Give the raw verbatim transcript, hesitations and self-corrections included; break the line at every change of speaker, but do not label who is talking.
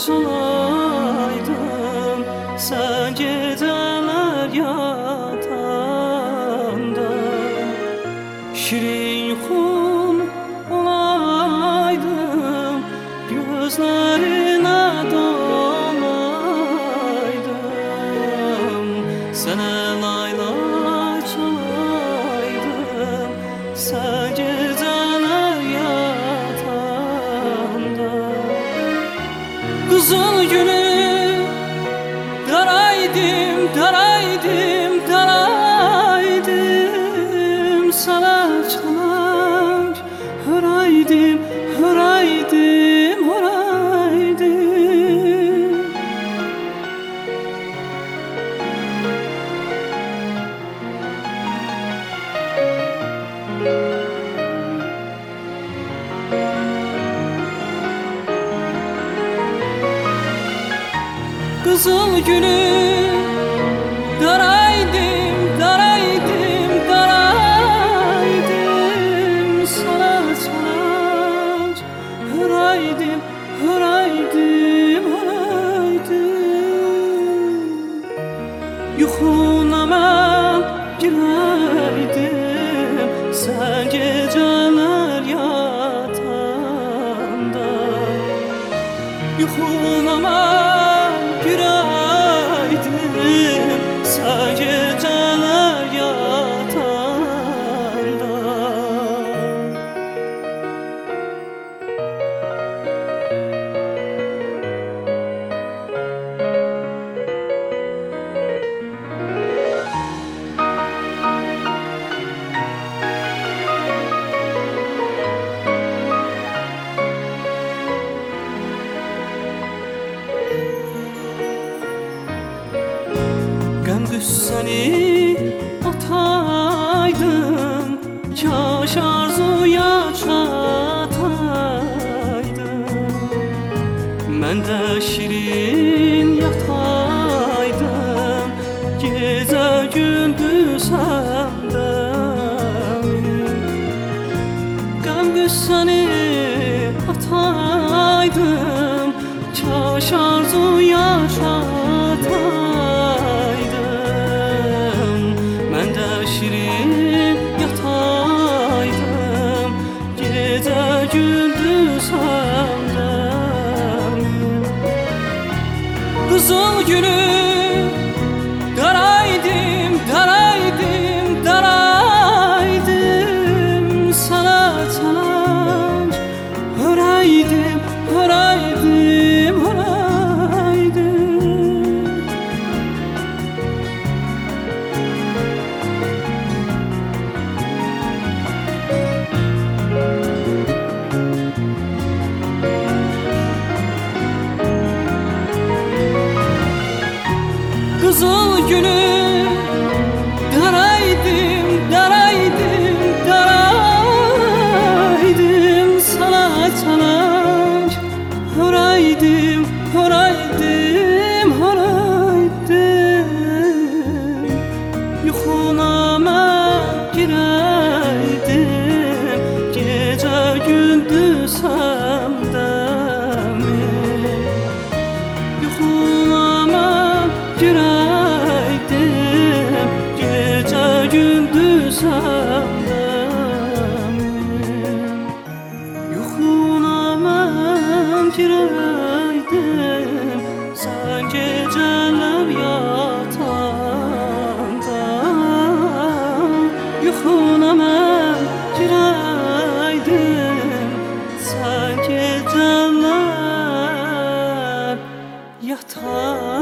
çalaydım sen geceler yatanda. Şirin yuxum olaydım gözlerine dalaydım. Sana lay lay çalaydım sen geceler yatanda. Kızıl gülü daraydım, daraydım, daraydım. Sana çalar höraydım, höraydım, höraydım. Kızıl gülü daraydım, daraydım, daraydım. Sana çalar höraydım, höraydım, höraydım. Yuxuna mən girəydim sen geceler yatanda. Yuxuna mən girəydim sen geceler yatanda. Qüssəni ataydım, kaş arzuya çataydım. Mən də şirin yataydım, gecə gündüz səndəmin. Qəm qüssəni ataydım, kaş arzuya çataydım. Şirin yataydım, gece gündüz səndəmin. Kızıl gülü daraydım, daraydım, daraydım. Sana çalar höraydım, höraydım, höraydım. Kızıl gülü daraydım, daraydım, daraydım. Sana çalar höraydım, höraydım, höraydım. Yuxuna mən girəydim gecə gündüz səndəmin. Yuxuna mən girəydim gecə gündüz səndəmin. Yuxuna mən girəydim sən gecələr yatanda. Yuxuna mən girəydim sən gecələr yatanda.